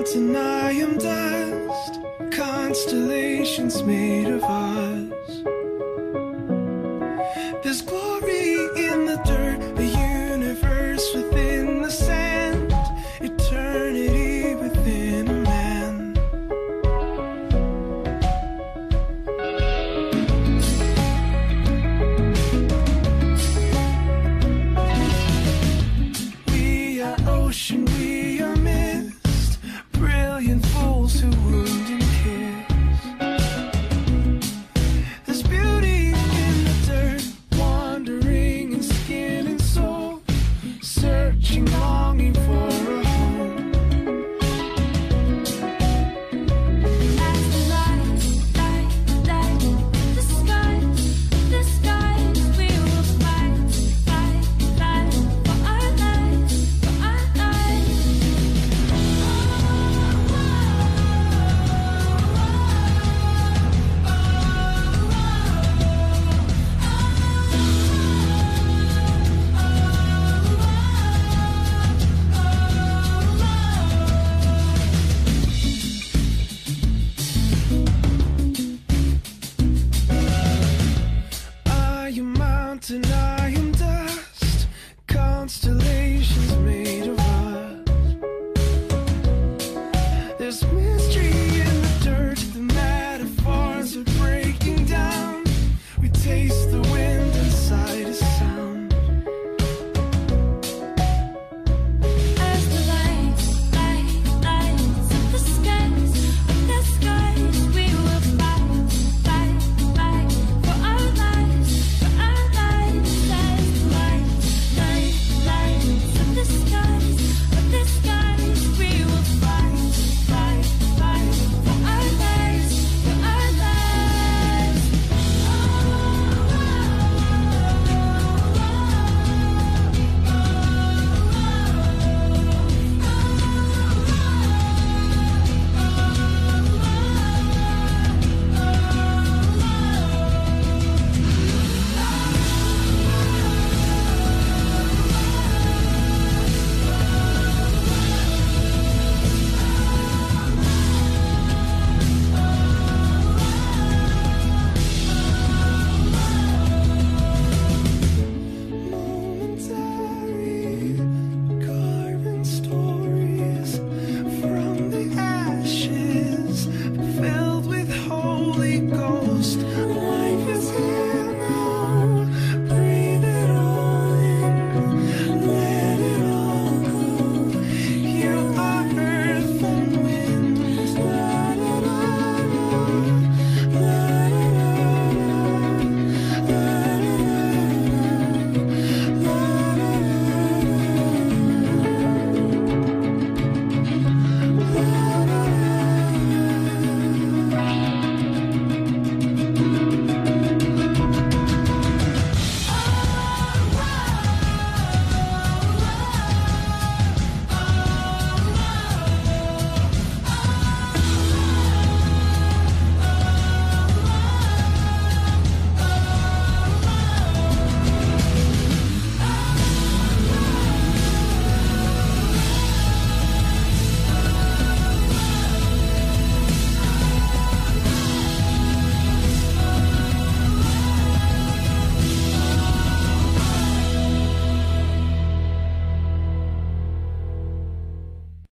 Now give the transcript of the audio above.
mountain, I am dust, constellations made of us. There's glory in the dirt, a universe within the sand, eternity within a man. We are ocean, we are mist, brilliant fools who wound and kiss. There's beauty in the dirt, wandering in skin and soul, searching, longing for a home. As the light, the skies, we will fight for our lives, for our lives. I am mountain,